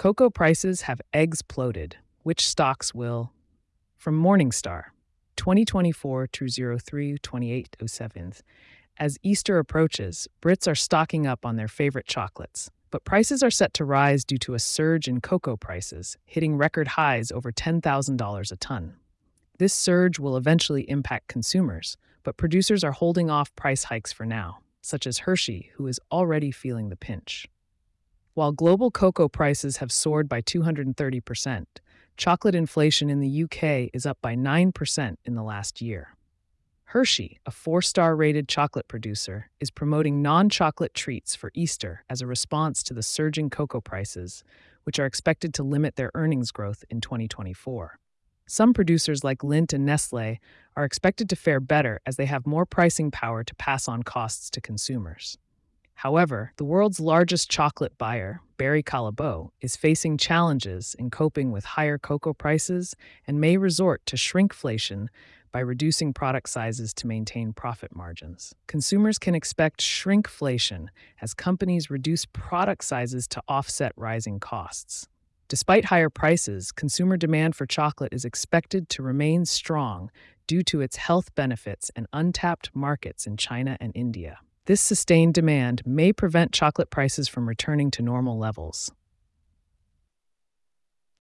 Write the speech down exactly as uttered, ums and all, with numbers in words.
Cocoa prices have exploded. Which stocks will? From Morningstar, twenty twenty-four to oh three twenty-eight oh seven. As Easter approaches, Brits are stocking up on their favorite chocolates, but prices are set to rise due to a surge in cocoa prices, hitting record highs over ten thousand dollars a ton. This surge will eventually impact consumers, but producers are holding off price hikes for now, such as Hershey, who is already feeling the pinch. While global cocoa prices have soared by two hundred thirty percent, chocolate inflation in the U K is up by nine percent in the last year. Hershey, a four-star rated chocolate producer, is promoting non-chocolate treats for Easter as a response to the surging cocoa prices, which are expected to limit their earnings growth in twenty twenty-four. Some producers like Lindt and Nestlé are expected to fare better as they have more pricing power to pass on costs to consumers. However, the world's largest chocolate buyer, Barry Callebaut, is facing challenges in coping with higher cocoa prices and may resort to shrinkflation by reducing product sizes to maintain profit margins. Consumers can expect shrinkflation as companies reduce product sizes to offset rising costs. Despite higher prices, consumer demand for chocolate is expected to remain strong due to its health benefits and untapped markets in China and India. This sustained demand may prevent chocolate prices from returning to normal levels.